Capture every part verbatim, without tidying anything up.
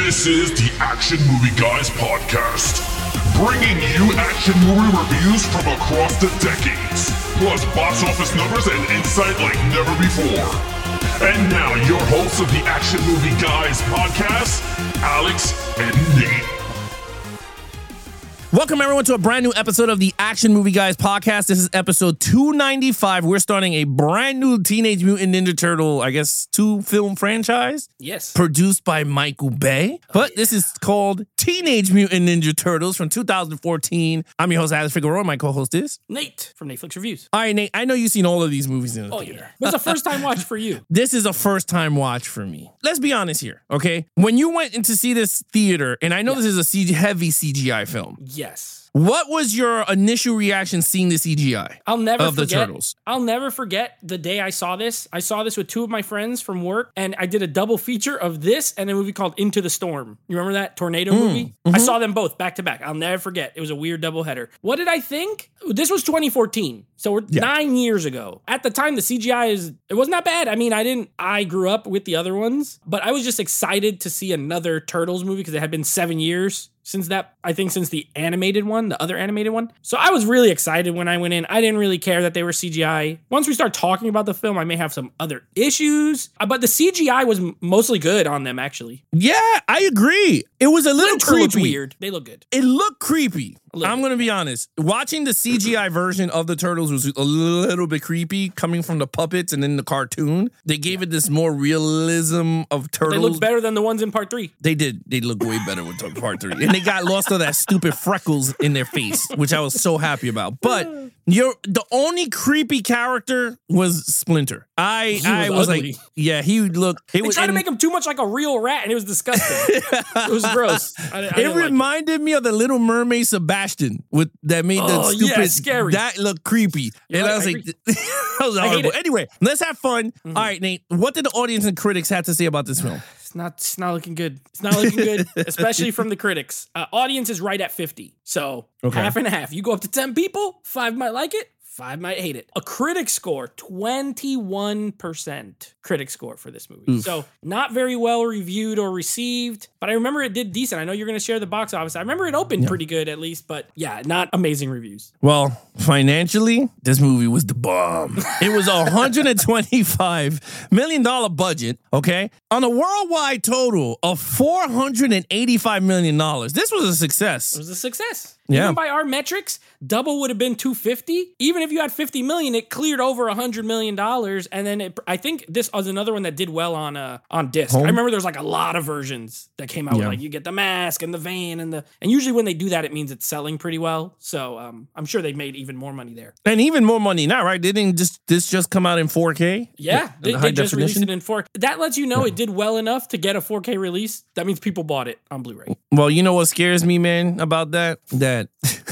This is the Action Movie Guys podcast, bringing you action movie reviews from across the decades, plus box office numbers and insight like never before. And now, your hosts of the Action Movie Guys podcast, Alex and Nate. Welcome, everyone, to a brand new episode of the Action Movie Guys podcast. This is episode two ninety-five. We're starting a brand new Teenage Mutant Ninja Turtle, I guess, two-film franchise. Yes. Produced by Michael Bay. But oh, yeah. This is called Teenage Mutant Ninja Turtles from two thousand fourteen. I'm your host, Alex Figueroa. My co-host is Nate from Netflix Reviews. All right, Nate, I know you've seen all of these movies in the oh, theater. Yeah. It was a first-time watch for you. This is a first-time watch for me. Let's be honest here, okay? When you went in to see this theater, and I know yeah. this is a C G, heavy C G I film. Yes. What was your initial reaction seeing the C G I I'll never of forget, the Turtles? I'll never forget the day I saw this. I saw this with two of my friends from work, and I did a double feature of this and a movie called Into the Storm. You remember that tornado mm, movie? Mm-hmm. I saw them both back to back. I'll never forget. It was a weird doubleheader. What did I think? This was twenty fourteen, so we're yeah. nine years ago. At the time, the C G I is it wasn't that bad. I mean, I didn't. I grew up with the other ones, but I was just excited to see another Turtles movie because it had been seven years. Since that, I think since the animated one, the other animated one. So I was really excited when I went in. I didn't really care that they were C G I. Once we start talking about the film, I may have some other issues. But the C G I was mostly good on them, actually. Yeah, I agree. It was a little Splinter creepy. Weird. They look good. It looked creepy. I'm bit. going to be honest. Watching the C G I version of the Turtles was a little bit creepy coming from the puppets and then the cartoon. They gave yeah. it this more realism of Turtles. They look better than the ones in part three. They did. They look way better with part three. And they got lost of that stupid freckles in their face, which I was so happy about. But you're, the only creepy character was Splinter. I was I was ugly. like, yeah, he looked. He they was, tried and, to make him too much like a real rat, and it was disgusting. It was gross. I, I it reminded like it. me of the Little Mermaid Sebastian with that made oh, that stupid. Yeah, scary. That looked creepy, You're and right, I was I like, that was horrible. Anyway, let's have fun. Mm-hmm. All right, Nate, what did the audience and critics have to say about this film? It's not, it's not looking good. It's not looking good, especially from the critics. Uh, audience is right at fifty. So okay. half and half. You go up to ten people, five might like it, five might hate it. A critic score, twenty-one percent critic score for this movie. Oof. So not very well reviewed or received, but I remember it did decent. I know you're going to share the box office. I remember it opened yeah. pretty good at least, but yeah, not amazing reviews. Well, financially, this movie was the bomb. It was a one hundred twenty-five million dollars budget, okay? On a worldwide total of four hundred eighty-five million dollars. This was a success. It was a success. Yeah. Even by our metrics, double would have been two hundred fifty. Even if you had fifty million, it cleared over one hundred million dollars. And then it, I think this was another one that did well on uh, on disc. Home? I remember there's like a lot of versions that came out. Yeah. With like you get the mask and the van and the and usually when they do that, it means it's selling pretty well. So um, I'm sure they made even more money there. And even more money now, right? Didn't just this just come out in four K? Yeah, the, they, the they just definition? released it in four K. That lets you know yeah. it did well enough to get a four K release. That means people bought it on Blu-ray. Well, you know what scares me, man, about that? That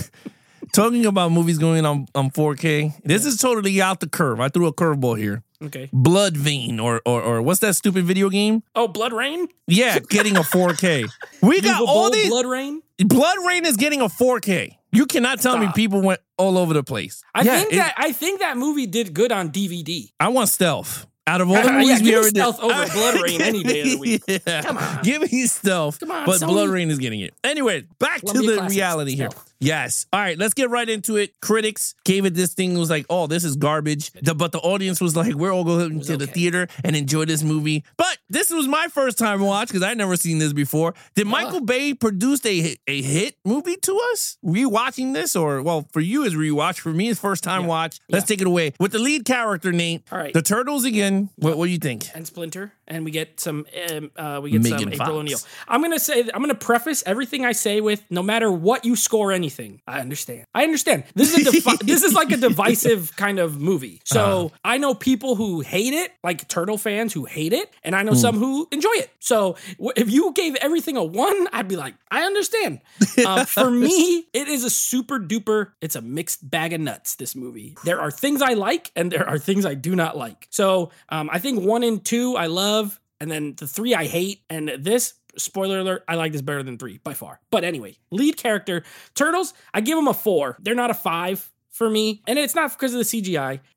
talking about movies going on, on four K, this is totally out the curve. I threw a curveball here. Okay. Blood Vein or, or or what's that stupid video game? Oh, Blood Rain? Yeah, getting a four K. We got all these. Blood Rain? Blood Rain is getting a four K. You cannot tell Stop. me people went all over the place. I yeah, think it, that I think that movie did good on D V D. I want stealth. Out of all the movies yeah, we ever stealth did. over Blood Rain any day of the week. Yeah. Come on. Give me stealth. Come on, but Sony. Blood Rain is getting it. Anyway, back Columbia to the Classics, reality stealth. here. Yes. All right, let's get right into it. Critics gave it this thing, was like, oh, this is garbage. The, but the audience was like, we're all going to okay. the theater and enjoy this movie. But this was my first time watch because I'd never seen this before. Did uh. Michael Bay produce a hit, a hit movie to us? Rewatching this? Or, well, for you is rewatch. For me, it's first time yeah. watch. Let's yeah. take it away. With the lead character, Nate. All right. The Turtles again. What, what do you think? And Splinter. And we get some um, uh, we get Megan some Fox. April O'Neil. I'm gonna say I'm gonna preface everything I say with no matter what you score anything. I understand. I understand. This is a defi- this is like a divisive kind of movie. So uh. I know people who hate it, like Turtle fans who hate it, and I know mm. some who enjoy it. So w- if you gave everything a one, I'd be like, I understand. uh, for me, it is a super duper. It's a mixed bag of nuts. This movie. There are things I like, and there are things I do not like. So um, I think one and two I love. And then the three I hate, and this, spoiler alert, I like this better than three, by far. But anyway, lead character, Turtles, I give them a four. They're not a five for me. And it's not because of the C G I.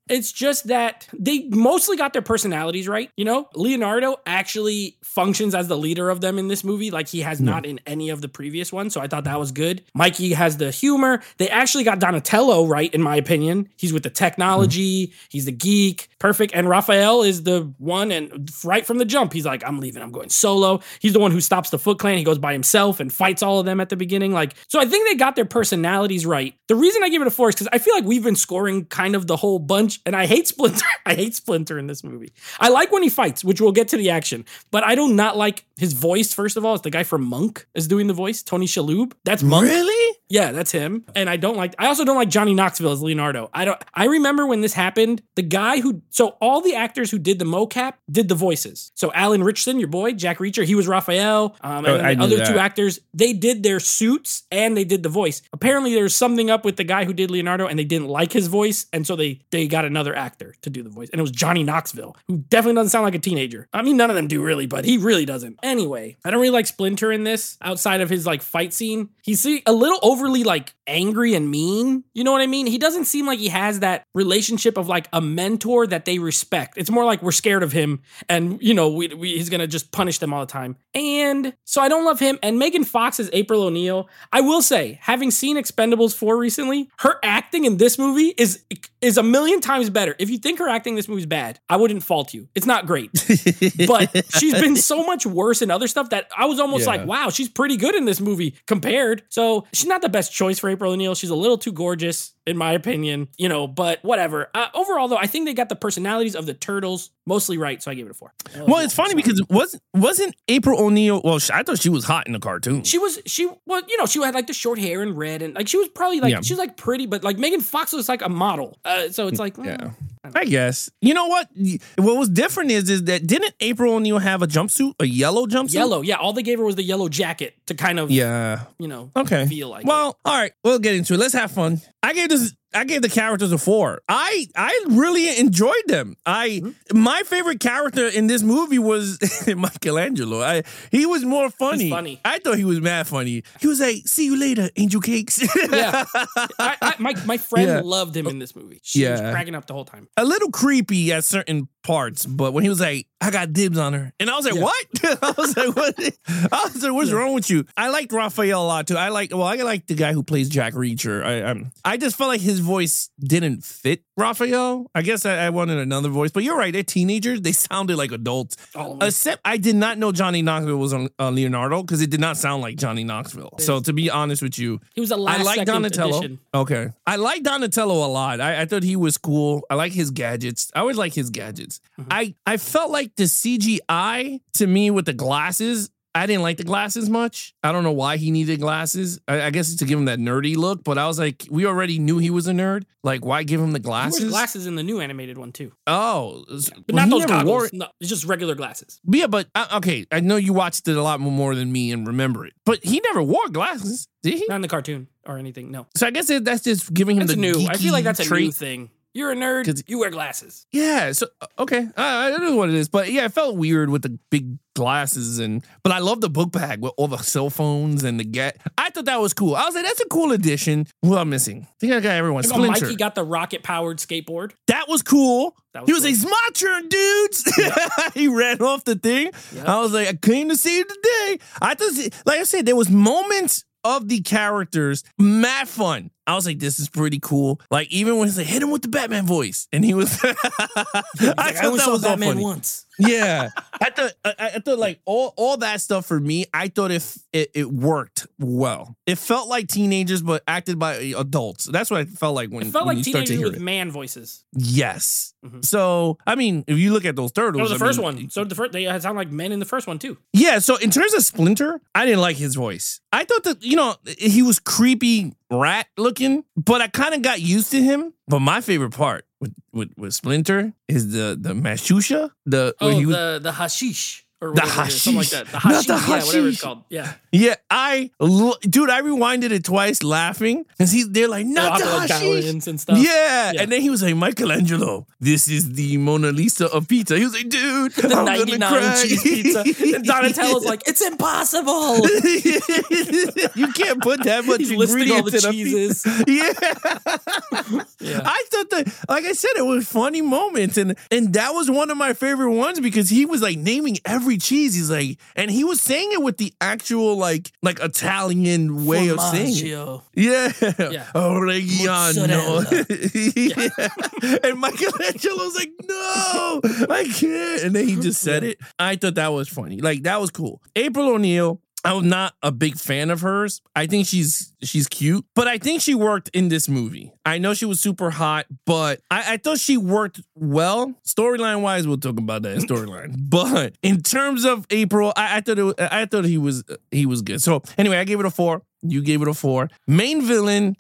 It's just that they mostly got their personalities right. You know, Leonardo actually functions as the leader of them in this movie, like he has not in any of the previous ones. So I thought that was good. Mikey has the humor. They actually got Donatello right, in my opinion. He's with the technology. Mm. He's the geek. Perfect. And Raphael is the one, and right from the jump, he's like, I'm leaving. I'm going solo. He's the one who stops the Foot Clan. He goes by himself and fights all of them at the beginning. Like, so I think they got their personalities right. The reason I give it a four is because I feel like we've been scoring kind of the whole bunch, and I hate Splinter. I hate Splinter in this movie. I like when he fights, which we'll get to the action, but I do not like his voice. First of all, it's the guy from Monk is doing the voice, Tony Shalhoub. That's Monk. Really? Yeah, that's him. And I don't like, I also don't like Johnny Knoxville as Leonardo. I don't, I remember when this happened, the guy who, so all the actors who did the mocap did the voices. So Alan Richardson, your boy, Jack Reacher, he was Raphael. Um, and Oh, then I the knew other that. two actors, they did their suits and they did the voice. Apparently there was something up with the guy who did Leonardo and they didn't like his voice. And so they, they got another actor to do the voice. And it was Johnny Knoxville, who definitely doesn't sound like a teenager. I mean, none of them do really, but he really doesn't. Anyway, I don't really like Splinter in this outside of his like fight scene. He's a little overly like angry and mean. You know what I mean? He doesn't seem like he has that relationship of like a mentor that they respect. It's more like we're scared of him and, you know, we, we, he's going to just punish them all the time. And so I don't love him. And Megan Fox as April O'Neil. I will say, having seen Expendables four recently, her acting in this movie is is a million times better. If you think her acting in this movie is bad, I wouldn't fault you. It's not great. But she's been so much worse in other stuff that I was almost Yeah. like, wow, she's pretty good in this movie compared. So she's not the best choice for April O'Neil. She's a little too gorgeous, in my opinion, you know, but whatever. Uh, overall, though, I think they got the personalities of the turtles mostly right, so I gave it a four. Well, it's funny because it wasn't wasn't April O'Neil. Well, sh- I thought she was hot in the cartoon. She was, she, well, you know, she had like the short hair and red, and like she was probably like, Yeah. she was like pretty, but like Megan Fox was like a model. Uh, so it's like, Yeah. mm, I guess. You know what? What was different is is that didn't April O'Neil have a jumpsuit, a yellow jumpsuit? yellow. Yeah, all they gave her was the yellow jacket to kind of, Yeah. you know, Okay. feel like. Well, all right. We'll get into it. Let's have fun. I gave this. I gave the characters a four. I I really enjoyed them. I Mm-hmm. my favorite character in this movie was Michelangelo. I he was more funny. He's funny. I thought he was mad funny. He was like, "See you later, Angel Cakes." Yeah, I, I, my my friend Yeah. loved him in this movie. She was Yeah. cracking up the whole time. A little creepy at certain parts, but when he was like, "I got dibs on her," and I was like, Yeah. "What?" I was like, "What?" I was like, "What's Yeah. wrong with you?" I liked Raphael a lot too. I like, well, I like the guy who plays Jack Reacher. I um, I just felt like his voice didn't fit Raphael. I guess I, I wanted another voice, but you're right. They're teenagers. They sounded like adults. All of them. Except I did not know Johnny Knoxville was on uh, Leonardo because it did not sound like Johnny Knoxville. So to be honest with you, He was a last I like second Donatello. addition. Okay. I like Donatello a lot. I, I thought he was cool. I like his gadgets. I always like his gadgets. Mhm. I, I felt like the C G I to me with the glasses, I didn't like the glasses much. I don't know why he needed glasses. I, I guess it's to give him that nerdy look, but I was like, we already knew he was a nerd. Like, why give him the He glasses? wears glasses in the new animated one too, Oh. but well, not he those never goggles. wore it. No, it's just regular glasses. Yeah, but uh, okay, I know you watched it a lot more than me and remember it. But he never wore glasses, did he? Not in the cartoon or anything. No, So I guess it, that's just giving him that's the new. I feel like geeky that's a trait. new thing. You're a nerd. 'Cause- You wear glasses. Yeah. So okay, I, I don't know what it is, but yeah, it felt weird with the big glasses and. But I love the book bag with all the cell phones and the get. I thought that was cool. I was like, that's a cool addition. What am I missing? I think I got everyone. Like, oh, Splinter. Mikey got the rocket powered skateboard. That was cool. That was he was cool. like, "It's my turn, dudes." He ran off the thing. Yep. I was like, I came to save the day. I just, like I said, there was moments of the characters, mad fun. I was like, this is pretty cool. Like, even when he's like, hit him with the Batman voice. And he was, I He's like, I thought only that saw was all Batman funny. once. Yeah. I thought, I, I thought like all, all that stuff for me, I thought if it, it worked well. It felt like teenagers, but acted by adults. That's what it felt like when, It felt when like you start to teenagers hear with it. man voices. Yes. Mhm. So, I mean, if you look at those turtles. That was the I first mean, one. So the first they sound like men in the first one too. Yeah, so in terms of Splinter, I didn't like his voice. I thought that, you know, he was creepy rat looking, but I kind of got used to him. But my favorite part with, with, with Splinter is the the mashusha. The Oh, where he was, the the hashish or The whatever it is, something like hashish. that. The Not hashish, the yeah, whatever hashish. it's called. Yeah, yeah, I lo- dude, I rewinded it twice laughing because he they're like, not the They're like hashish. Italians and stuff. Yeah. Yeah. And then he was like, Michelangelo, this is the Mona Lisa of pizza. He was like, dude, The I'm ninety-nine gonna cry. cheese pizza. And Donatello's like, it's impossible. You can't put that much He's listing all ingredients the in a pizza. cheeses. Yeah. Yeah. I thought that, like I said, it was funny moments. And and that was one of my favorite ones because he was like naming every cheese. He's like, and he was saying it with the actual like like Italian way of saying it. Formaggio. Yeah. Yeah. Oregano. Mozzarella. yeah. And Michelangelo's like, no, I can't. And then he just said it. I thought that was funny. Like, that was cool. April O'Neil, I was not a big fan of hers. I think she's she's cute, but I think she worked in this movie. I know she was super hot, but I, I thought she worked well. Storyline wise, we'll talk about that storyline. But in terms of April, I, I thought it was, I thought he was he was good. So anyway, I gave it a four. You gave it a four. Main villain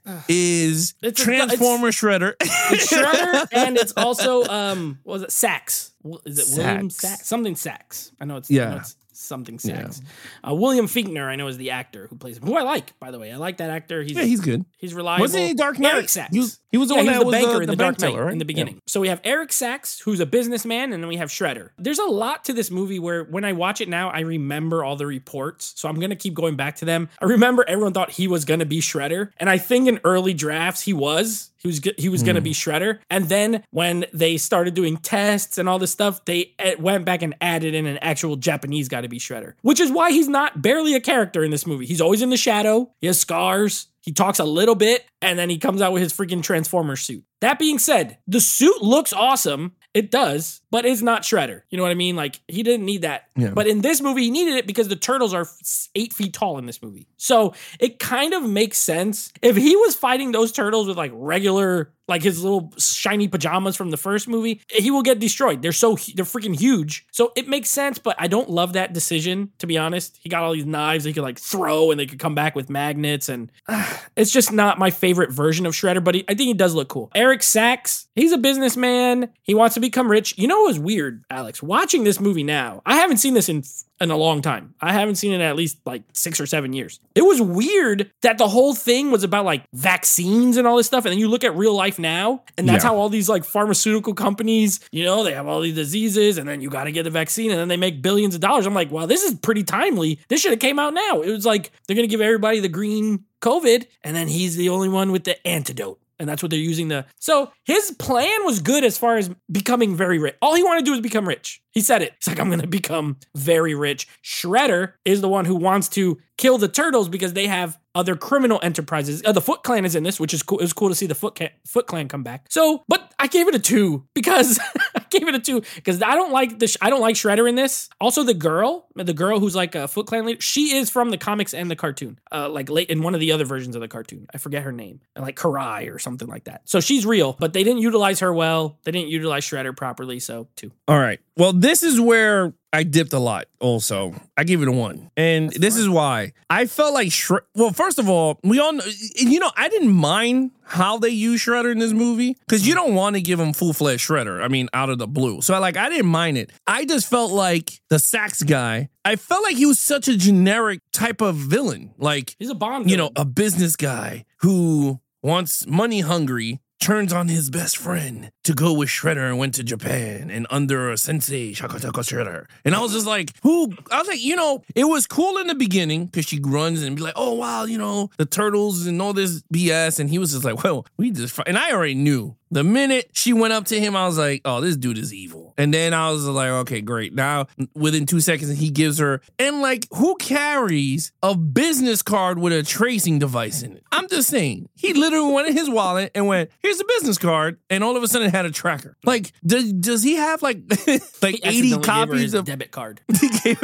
is It's a- Transformer Shredder. It's Shredder, and it's also um, what was it Sachs? Is it William Sachs. Sachs? Something Sachs. I know it's Yeah. I know it's something Sachs. Uh, William Fichtner, I know, is the actor who plays him. Who I like, by the way. I like that actor. He's Yeah, he's good. He's reliable. Wasn't he Dark Knight? Eric Sachs. He was, he was the yeah, one he that was the was banker the, in the the Dark bank Knight teller, right? in the beginning. So we have Eric Sachs, who's a businessman, and then we have Shredder. There's a lot to this movie where when I watch it now, I remember all the reports. So I'm going to keep going back to them. I remember everyone thought he was going to be Shredder. And I think in early drafts, he was. He was he was going to be Shredder. And then when they started doing tests and all this stuff, they went back and added in an actual Japanese guy to be Shredder, which is why he's not barely a character in this movie. He's always in the shadow. He has scars. He talks a little bit, and then he comes out with his freaking Transformer suit. That being said, the suit looks awesome. It does, but it's not Shredder. You know what I mean? Like, he didn't need that. Yeah. But in this movie, he needed it because the turtles are eight feet tall in this movie. So it kind of makes sense. If he was fighting those turtles with like regular, like his little shiny pajamas from the first movie, he will get destroyed. They're so, they're freaking huge. So it makes sense, but I don't love that decision, to be honest. He got all these knives he could like throw and they could come back with magnets. And uh, it's just not my favorite version of Shredder, but he, I think he does look cool. Eric Sachs, he's a businessman. He wants to become rich. You know what was weird, Alex? Watching this movie now, I haven't seen this in in a long time. I haven't seen it in at least like six or seven years. It was weird that the whole thing was about like vaccines and all this stuff. And then you look at real life now, and that's Yeah. how all these like pharmaceutical companies, you know, they have all these diseases and then you got to get a vaccine and then they make billions of dollars. I'm like, wow, this is pretty timely. This should have came out now. It was like, they're going to give everybody the green COVID and then he's the only one with the antidote. And that's what they're using the. So his plan was good as far as becoming very rich. All he wanted to do was become rich. He said it. He's like, I'm going to become very rich. Shredder is the one who wants to kill the turtles because they have other criminal enterprises. Uh, the Foot Clan is in this, which is cool. It was cool to see the Foot, Ca- Foot Clan come back. So, but I gave it a two because I gave it a two because I don't like the. Sh- I don't like Shredder in this. Also, the girl, the girl who's like a Foot Clan leader, she is from the comics and the cartoon. Uh, like late in one of the other versions of the cartoon. I forget her name, like Karai or something like that. So she's real, but they didn't utilize her well. They didn't utilize Shredder properly. So two. All right. Well, this is where I dipped a lot also. I gave it a one. And That's this fine. is why. I felt like, Shre- well, first of all, we all know, you know, I didn't mind how they use Shredder in this movie because you don't want to give him full-fledged Shredder. I mean, out of the blue. So, like, I didn't mind it. I just felt like the Sachs guy, I felt like he was such a generic type of villain. Like, He's a Bond. you know, villain. a business guy who wants money hungry, turns on his best friend to go with Shredder and went to Japan and under a sensei, Shakataka Shredder. And I was just like, who? I was like, you know, it was cool in the beginning because she runs and be like, oh, wow, you know, the turtles and all this B S. And he was just like, well, we just, and I already knew. The minute she went up to him, I was like, oh, this dude is evil. And then I was like, okay, great. Now, within two seconds, he gives her, and like, who carries a business card with a tracing device in it? I'm just saying. He literally went in his wallet and went, here's a business card. And all of a sudden, it had a tracker. Like, does, does he have like, like He eighty accidentally gave her copies his of debit card. he gave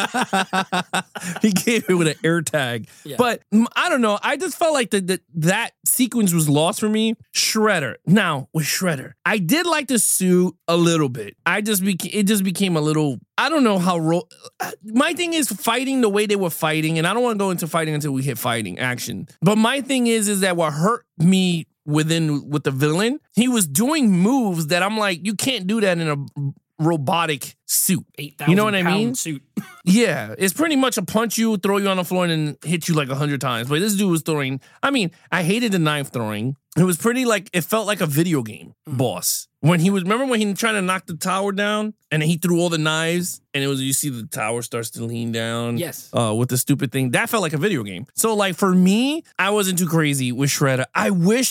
it, he gave it with an air tag. Yeah. But mm, I don't know. I just felt like the, the, that sequence was lost for me. Shredder. Now, with Shredder, I did like the suit a little bit. I just beca- it just became a little, I don't know how, ro- my thing is fighting the way they were fighting, and I don't want to go into fighting until we hit fighting action. But my thing is, is that what hurt me within, with the villain, he was doing moves that I'm like, you can't do that in a robotic suit. eight You know what thousand I mean? pound suit. Yeah, it's pretty much a punch you, throw you on the floor, and then hit you like a hundred times. But this dude was throwing, I mean, I hated the knife throwing. It was pretty like, it felt like a video game boss. When he was, remember when he tried to knock the tower down and he threw all the knives and it was, you see the tower starts to lean down. Yes. Uh, with the stupid thing. That felt like a video game. So like for me, I wasn't too crazy with Shredder. I wish though,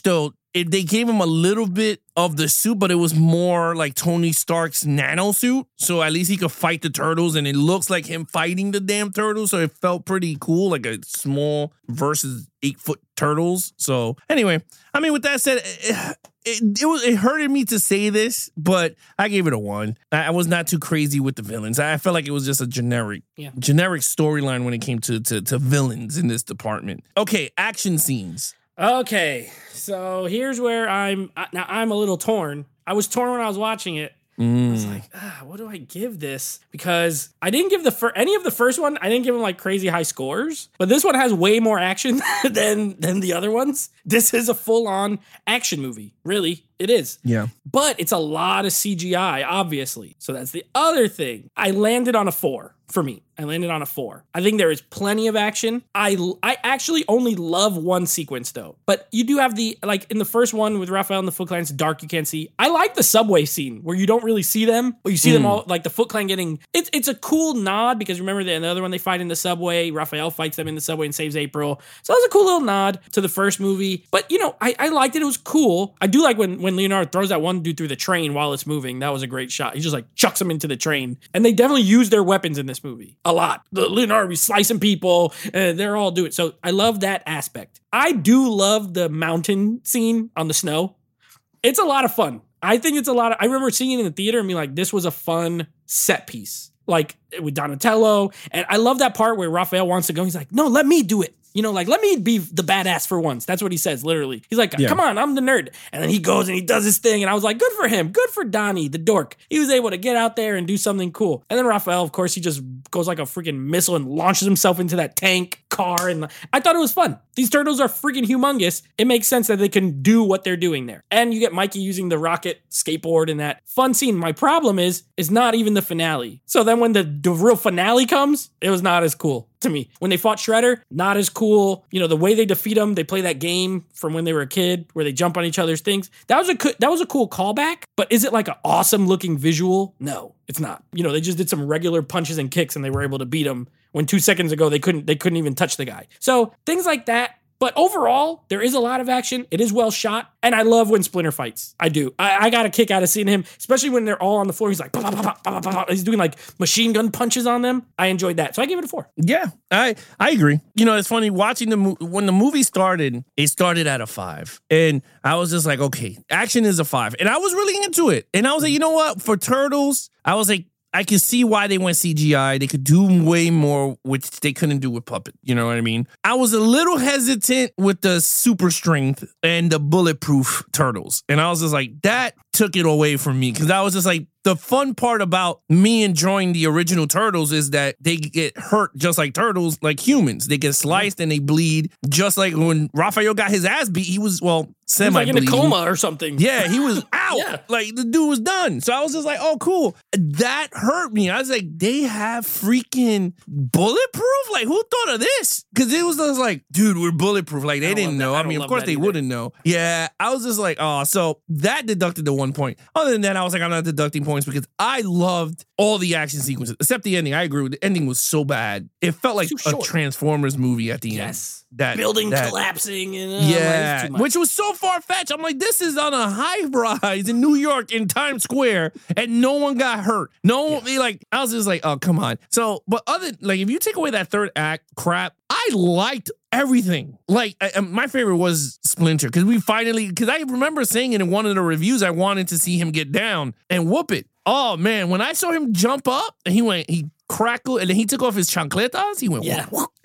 it, they gave him a little bit of the suit, but it was more like Tony Stark's nano suit. So at least he could fight the turtles, and it looks like him fighting the damn turtles. So it felt pretty cool, like a small versus eight foot turtles. So anyway, I mean, with that said, it, it, it was it hurted me to say this, but I gave it a one. I, I was not too crazy with the villains. I felt like it was just a generic, yeah. generic storyline when it came to, to to villains in this department. Okay, action scenes. Okay, so here's where I'm now. I'm a little torn. I was torn when I was watching it. Mm. I was like, ah, what do I give this? Because I didn't give the fir- any of the first one. I didn't give them like crazy high scores, but this one has way more action than than the other ones. This is a full on action movie. Really, it is. Yeah. But it's a lot of C G I, obviously. So that's the other thing. I landed on a four for me. I landed on a four. I think there is plenty of action. I I actually only love one sequence though. But you do have the, like in the first one with Raphael and the Foot Clan, it's dark, you can't see. I like the subway scene where you don't really see them, but you see mm. them all, like the Foot Clan getting, it's it's a cool nod because remember the another one they fight in the subway, Raphael fights them in the subway and saves April. So that's a cool little nod to the first movie. But you know, I, I liked it. It was cool. I do like when, when Leonardo throws that one dude through the train while it's moving. That was a great shot. He just like chucks him into the train. And they definitely use their weapons in this movie a lot. The Leonardo be slicing people, and they're all doing it. So I love that aspect. I do love the mountain scene on the snow. It's a lot of fun. I think it's a lot of, I remember seeing it in the theater and being like, this was a fun set piece. Like with Donatello. And I love that part where Raphael wants to go. He's like, no, let me do it. You know, like, let me be the badass for once. That's what he says, literally. He's like, yeah. come on, I'm the nerd. And then he goes and he does his thing. And I was like, good for him. Good for Donnie, the dork. He was able to get out there and do something cool. And then Raphael, of course, he just goes like a freaking missile and launches himself into that tank car. And I thought it was fun. These turtles are freaking humongous. It makes sense that they can do what they're doing there. And you get Mikey using the rocket skateboard in that fun scene. My problem is, is not even the finale. So then when the, the real finale comes, it was not as cool to me. When they fought Shredder, not as cool. You know, the way they defeat him, they play that game from when they were a kid where they jump on each other's things. That was a co- that was a cool callback, but is it like an awesome looking visual? No, it's not. You know, they just did some regular punches and kicks and they were able to beat him when two seconds ago they couldn't they couldn't even touch the guy. So things like that. But overall, there is a lot of action. It is well shot. And I love when Splinter fights. I do. I, I got a kick out of seeing him, especially when they're all on the floor. He's like, bah, bah, bah, bah, bah, bah. He's doing like machine gun punches on them. I enjoyed that. So I gave it a four. Yeah, I I agree. You know, it's funny watching the mo- when the movie started, it started at a five. And I was just like, okay, action is a five. And I was really into it. And I was like, you know what? For Turtles, I was like, I can see why they went C G I. They could do way more, which they couldn't do with puppet. You know what I mean? I was a little hesitant with the super strength and the bulletproof turtles. And I was just like, that took it away from me. Because I was just like, the fun part about me enjoying the original Turtles is that they get hurt just like turtles, like humans. They get sliced and they bleed. Just like when Raphael got his ass beat, he was, well, semi like in a coma or something. Yeah, he was out. Yeah. Like the dude was done. So I was just like, oh, cool. That hurt me. I was like, they have freaking bulletproof? Like, who thought of this? Because it was just like, dude, we're bulletproof. Like, they didn't know. I, I mean, of course they either. wouldn't know. Yeah, I was just like, oh, so that deducted the one point. Other than that, I was like, I'm not deducting points because I loved all the action sequences, except the ending. I agree with the ending was so bad. It felt like a Transformers movie at the yes. end. Yes. That building that, collapsing and uh, yeah, like, which was so far fetched. I'm like, this is on a high rise in New York in Times Square, and no one got hurt. No, yeah. like I was just like, oh come on. So, but other like if you take away that third act crap, I liked everything. Like I, my favorite was Splinter because we finally because I remember saying it in one of the reviews. I wanted to see him get down and whoop it. Oh man, when I saw him jump up and he went he. crackle, and then he took off his chancletas. He went, yeah.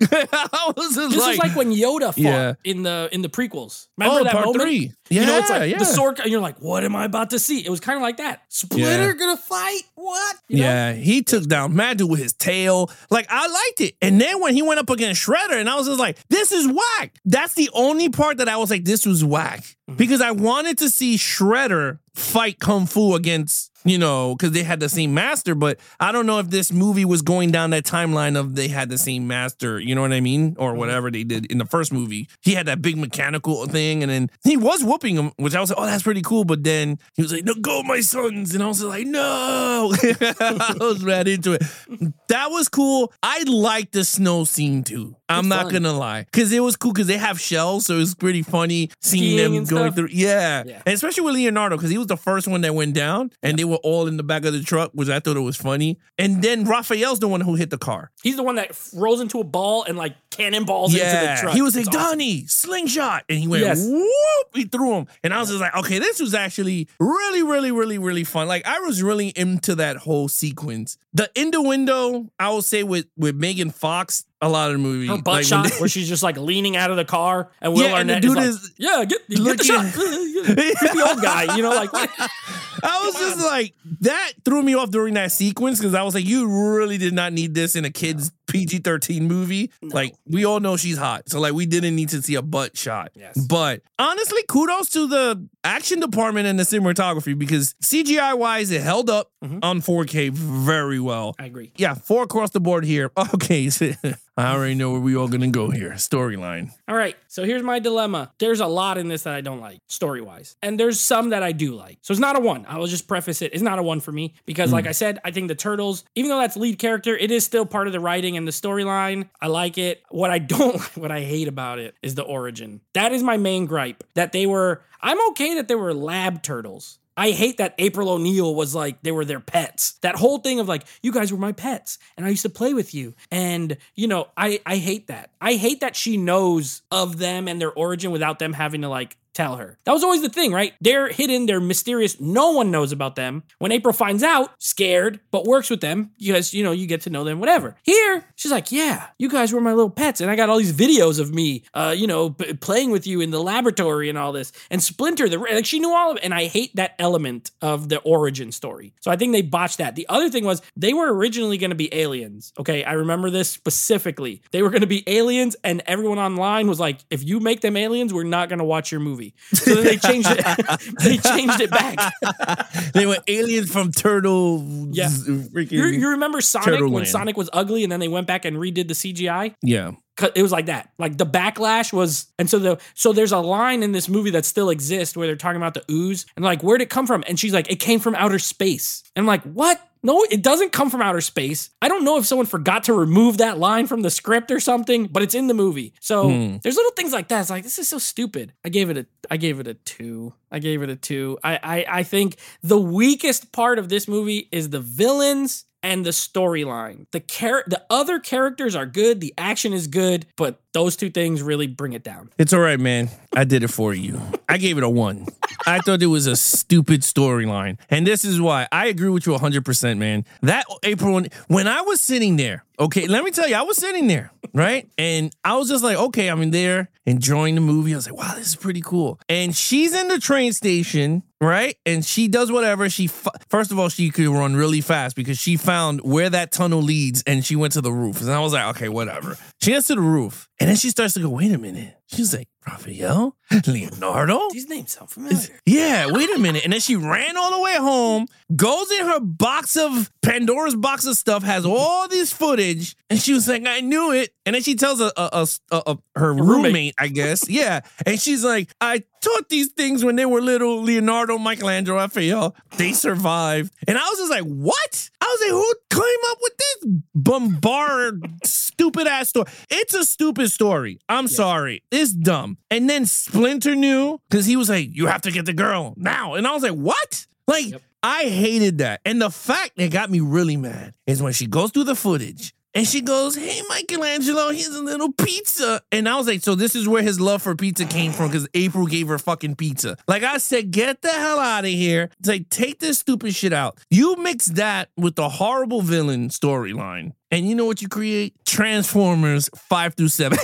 I was just this like, is like when Yoda fought yeah. in the in the prequels. Remember oh, that part moment? Three. Yeah, you know, it's like yeah. the sword, and you're like, what am I about to see? It was kind of like that. Splinter yeah. gonna fight? What? You yeah, know? He took down Mad Dude with his tail. Like, I liked it. And then when he went up against Shredder, and I was just like, this is whack. That's the only part that I was like, this was whack. Mm-hmm. Because I wanted to see Shredder fight Kung Fu against, you know, because they had the same master, but I don't know if this movie was going down that timeline of they had the same master, you know what I mean? Or whatever they did in the first movie. He had that big mechanical thing, and then he was whooping him, which I was like, oh, that's pretty cool. But then he was like, no, go, my sons. And I was like, no. I was right into it. That was cool. I liked the snow scene too. I'm It's not fun. gonna lie, because it was cool because they have shells, so it's pretty funny seeing Skiing them and going stuff. through. Yeah. Yeah. And especially with Leonardo, because he was the first one that went down, and they were all in the back of the truck, which I thought it was funny. And then Raphael's the one who hit the car. He's the one that f- rolls into a ball and like cannonballs into the Yeah, truck. he was like, It's awesome. Donnie, slingshot. And he went, Yes. whoop, he threw him. And I was just like, okay, this was actually really, really, really, really fun. Like, I was really into that whole sequence. The innuendo, I will say, with, with Megan Fox, a lot of the movie. Her butt like, shot when they- where she's just like leaning out of the car and Will Yeah, and the Arnett dude is, is like, yeah, get, get the looking- shot. Creepy old guy, you know, like what? I was just like, that threw me off during that sequence because I was like, you really did not need this in a kid's P G thirteen movie. Like, we all know she's hot. So, like, we didn't need to see a butt shot. Yes. But honestly, kudos to the action department and the cinematography because C G I-wise, it held up on four K very well. I agree. Yeah, four across the board here. Okay, so I already know where we all gonna go here. Storyline. All right, so here's my dilemma. There's a lot in this that I don't like, story-wise. And there's some that I do like. So it's not a one. I will just preface it. It's not a one for me because, like I said, I think the Turtles, even though that's lead character, it is still part of the writing and the storyline. I like it. What I don't like, what I hate about it is the origin. That is my main gripe, that they were, I'm okay that they were lab turtles. I hate that April O'Neil was like, they were their pets. That whole thing of like, you guys were my pets and I used to play with you. And, you know, I, I hate that. I hate that she knows of them and their origin without them having to like tell her. That was always the thing, right? They're hidden, they're mysterious. No one knows about them. When April finds out, scared, but works with them because, you know, you get to know them, whatever. Here, she's like, yeah, you guys were my little pets. And I got all these videos of me, uh, you know, p- playing with you in the laboratory and all this. And Splinter, the like she knew all of it. And I hate that element of the origin story. So I think they botched that. The other thing was they were originally going to be aliens. Okay, I remember this specifically. They were going to be aliens and everyone online was like, if you make them aliens, we're not going to watch your movie. So then they changed it. they changed it back. They were aliens from Turtle. Yeah. Freaking, You, you remember Sonic Turtle when Land. Sonic was ugly and then they went back and redid the C G I? yeah. 'Cause it was like that. Like the backlash was, and so the so there's a line in this movie that still exists where they're talking about the ooze and like, where'd it come from? And she's like, it came from outer space. And I'm like, what? No, it doesn't come from outer space. I don't know if someone forgot to remove that line from the script or something, but it's in the movie. So Hmm. there's little things like that. It's like, this is so stupid. I gave it a I gave it a two. I gave it a two. I I, I think the weakest part of this movie is the villains and the storyline. The char- the other characters are good, the action is good, but those two things really bring it down. It's all right, man. I did it for you. I gave it a one. I thought it was a stupid storyline. And this is why. I agree with you one hundred percent, man. That April, when I was sitting there, okay, let me tell you, I was sitting there, right? And I was just like, okay, I'm in there enjoying the movie. I was like, wow, this is pretty cool. And she's in the train station, right? And she does whatever. She f- First of all, she could run really fast because she found where that tunnel leads and she went to the roof. And I was like, okay, whatever. She gets to the roof and then she starts to go, wait a minute. She's like, Raphael? Leonardo? These names sound familiar. Yeah, wait a minute. And then she ran all the way home, goes in her box of Pandora's box of stuff, has all this footage, and she was like, I knew it. And then she tells a, a, a, a her roommate. roommate, I guess. Yeah. And she's like, I taught these things when they were little. Leonardo, Michelangelo, Raphael. They survived. And I was just like, what? I was like, who came up with this bombard stupid ass story? It's a stupid story. I'm sorry. It's dumb. And then Splinter knew because he was like, you have to get the girl now. And I was like, what? Like, Yep. I hated that. And the fact that got me really mad is when she goes through the footage and she goes, hey, Michelangelo, here's a little pizza. And I was like, so this is where his love for pizza came from because April gave her fucking pizza. Like I said, get the hell out of here. It's like, take this stupid shit out. You mix that with the horrible villain storyline. And you know what you create? Transformers five through seven.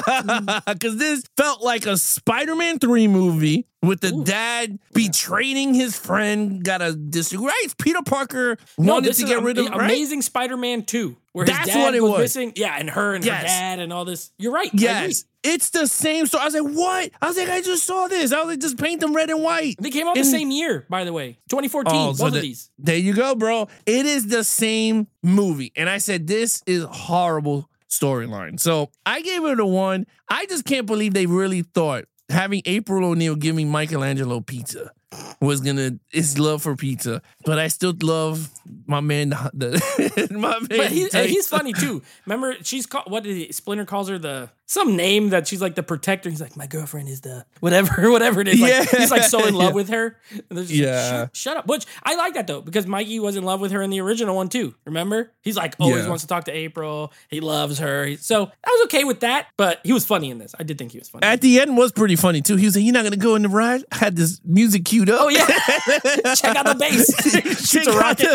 Because this felt like a Spider-Man three movie with the Ooh. dad betraying his friend. Got a disagree. Right? Peter Parker No, wanted this to is get am- rid of right? Amazing Spider-Man two, where his That's dad what it was, was. missing. Yeah, and her and Yes. her dad and all this. You're right. I agree. Yes. It's the same story. I was like, what? I was like, I just saw this. I was like, just paint them red and white. They came out And- the same year, by the way. twenty fourteen, Oh, both so of the- these. There you go, bro. It is the same movie. And I said, this is horrible storyline. So I gave it a one. I just can't believe they really thought having April O'Neil giving Michelangelo pizza was gonna is love for pizza, but I still love my man. The, my man. But he, he's funny too. Remember, she's called what did he, Splinter calls her the some name that she's like the protector. He's like, my girlfriend is the whatever, whatever it is. Like, Yeah. he's like so in love Yeah. with her. And they're just Yeah. like, shut, shut up. Which I like that though, because Mikey was in love with her in the original one too. Remember? He's like always Yeah. wants to talk to April. He loves her. He- So I was okay with that, but he was funny in this. I did think he was funny. At the end was pretty funny too. He was like, "You're not gonna go in the ride." I had this music queued up. Oh yeah. Check out the bass. Shoots a rocket.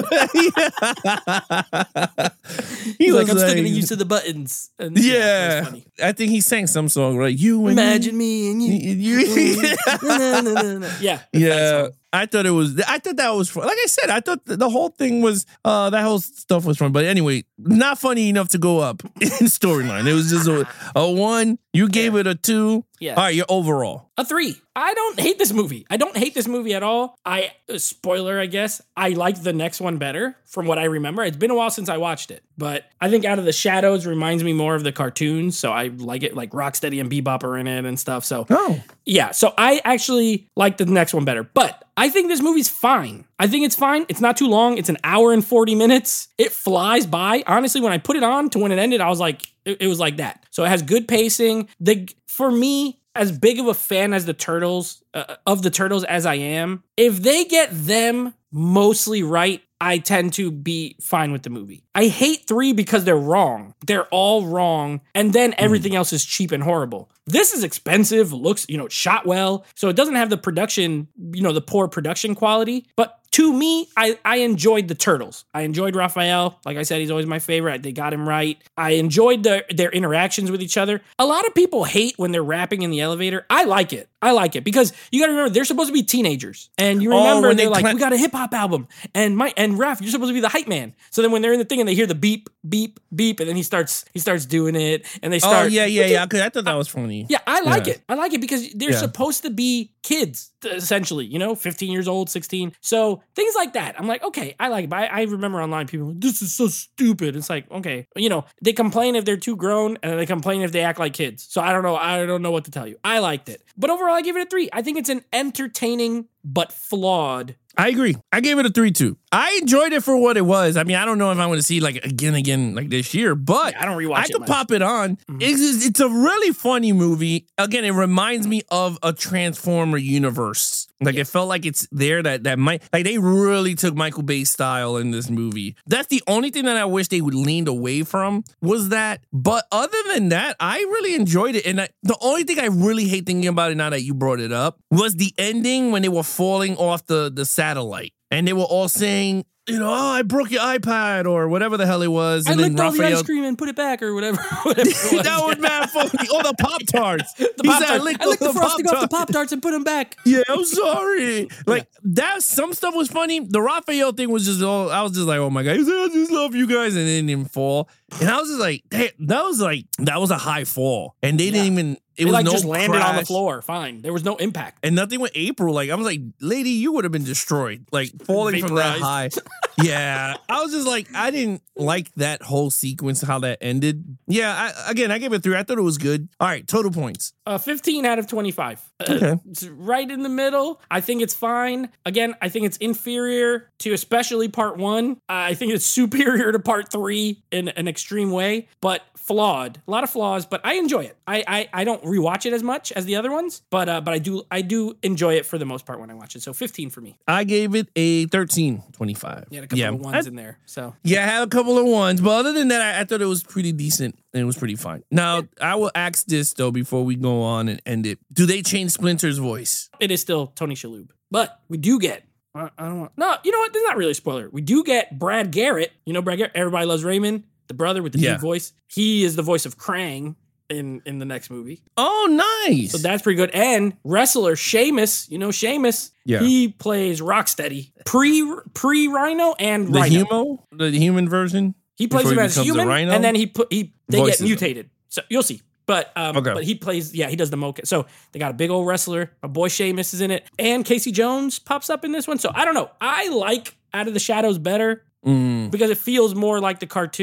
He He's was like, I'm still like- getting used to the buttons. And Yeah, it was funny. I think he sang some song right. You and Imagine me and you. you. you- No, no, no, no. Yeah. yeah, I thought it was. I thought that was fun. Like I said, I thought the whole thing was. Uh, that whole stuff was fun. But anyway, not funny enough to go up in storyline. It was just a, a one. You gave it a two. Yeah. All right, your overall. A three. I don't hate this movie. I don't hate this movie at all. I uh, spoiler, I guess. I liked the next one better from what I remember. It's been a while since I watched it, but I think Out of the Shadows reminds me more of the cartoons, so I like it. Like Rocksteady and Bebop are in it and stuff. So Oh, yeah, so I actually like the next one better, but I think this movie's fine. I think it's fine. It's not too long. It's an hour and forty minutes. It flies by. Honestly, when I put it on to when it ended, I was like, it, it was like that. So it has good pacing. The for me, as big of a fan as the Turtles, uh, of the Turtles as I am, if they get them mostly right, I tend to be fine with the movie. I hate three because they're wrong. They're all wrong. And then everything else is cheap and horrible. This is expensive, looks, you know, shot well. So it doesn't have the production, you know, the poor production quality. But to me, I, I enjoyed the Turtles. I enjoyed Raphael. Like I said, he's always my favorite. They got him right. I enjoyed the, their interactions with each other. A lot of people hate when they're rapping in the elevator. I like it. I like it because you got to remember, they're supposed to be teenagers. And you Oh, remember, when they're they like, cla- we got a hip hop album. And my and Raph, you're supposed to be the hype man. So then when they're in the thing and they hear the beep, beep, beep, and then he starts he starts doing it and they start. oh yeah, yeah, yeah. Cause I thought that was funny. Yeah, I like Yeah. it. I like it because they're Yeah. supposed to be kids, essentially, you know, fifteen years old, sixteen. So things like that. I'm like, okay, I like it. But I, I remember online people, like, this is so stupid. It's like, okay, you know, they complain if they're too grown and they complain if they act like kids. So I don't know. I don't know what to tell you. I liked it. But overall, I give it a three. I think it's an entertaining but flawed. I agree. I gave it a three two. I enjoyed it for what it was. I mean, I don't know if I'm going to see like again, again like this year, but Yeah, I don't rewatch I it could much. pop it on. It's, it's a really funny movie. Again, it reminds me of a Transformer universe. Like it felt like it's there that that might like they really took Michael Bay's style in this movie. That's the only thing that I wish they would leaned away from was that. But other than that, I really enjoyed it. And I, the only thing I really hate thinking about it now that you brought it up was the ending when they were falling off the the satellite and they were all saying, you know, oh, I broke your iPad or whatever the hell it was. I And then licked all the Raphael, ice cream and put it back or whatever. whatever it was. that was mad funny. Oh, the Pop Tarts. The Pop-Tarts. I I licked, licked the all frosting off the Pop-Tarts. Pop Tarts and put them back. Yeah, I'm sorry. Like that, some stuff was funny. The Raphael thing was just all. I was just like, oh my god, he said, I just love you guys, and it didn't even fall. And I was just like, hey, that was like that was a high fall, and they didn't even. It It was like no just landed on the crash. floor. Fine. There was no impact. And nothing with April. Like I was like, lady, you would have been destroyed. Like falling from that high. Vaporized. Yeah, I was just like, I didn't like that whole sequence how that ended. Yeah, I, again, I gave it three. I thought it was good. All right, total points. Uh, fifteen out of twenty-five. Uh, Okay. It's right in the middle. I think it's fine. Again, I think it's inferior to especially part one. Uh, I think it's superior to part three in an extreme way, but flawed. A lot of flaws, but I enjoy it. I I, I don't rewatch it as much as the other ones, but uh, but I do I do enjoy it for the most part when I watch it. So fifteen for me. I gave it a thirteen twenty-five. You had a couple yeah, of ones I- in there. So Yeah, I had a couple of ones, but other than that, I, I thought it was pretty decent and it was pretty fine. Now, I will ask this though before we go on and end it: do they change Splinter's voice? it is still Tony Shalhoub, but we do get. I I don't want. No, you know what? This is not really a spoiler. We do get Brad Garrett. You know Brad Garrett. Everybody loves Raymond, the brother with the Yeah. deep voice. He is the voice of Krang in in the next movie. Oh, nice. So that's pretty good. And wrestler Sheamus, you know Sheamus. Yeah. He plays Rocksteady pre pre Rhino and the Rhino. humo, the human version. He plays before him he as becomes a human, rhino? and then he put he they Voices get him. mutated. So you'll see. But um, Okay. but he plays yeah he does the mocap. So they got a big old wrestler. My boy Sheamus is in it, and Casey Jones pops up in this one. So I don't know. I like Out of the Shadows better Mm. because it feels more like the cartoon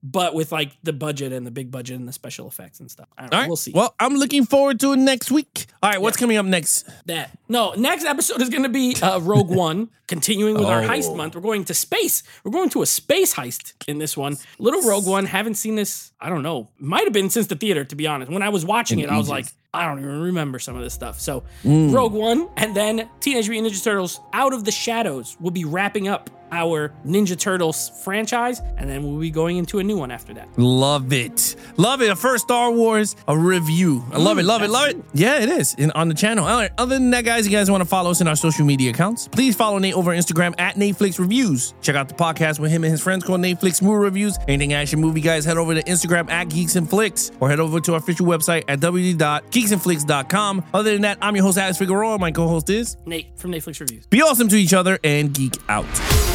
but with like the budget and the big budget and the special effects and stuff. I don't know. All right. We'll see. Well, I'm looking forward to it next week. All right, what's yeah. coming up next? That no, next episode is going to be uh, Rogue One. Continuing with oh. our heist month, we're going to space. We're going to a space heist in this one. Little Rogue One. Haven't seen this. I don't know. Might have been since the theater, to be honest. When I was watching in it, Egypt. I was like, I don't even remember some of this stuff. So mm. Rogue One, and then Teenage Mutant Ninja Turtles: Out of the Shadows will be wrapping up our Ninja Turtles franchise, and then we'll be going into a new one after that. Love it. Love it. A first Star Wars, a review. I love mm, it, love it, love it. Yeah, it is in, on the channel. All right. Other than that, guys, you guys want to follow us in our social media accounts, please follow Nate over Instagram at Netflix Reviews. Check out the podcast with him and his friends called Netflix Movie Reviews. Anything action movie, guys, head over to Instagram at Geeks and Flicks, or head over to our official website at w w w dot geeks and flicks dot com. Other than that, I'm your host, Alex Figueroa. My co-host is Nate from Netflix Reviews. Be awesome to each other and geek out.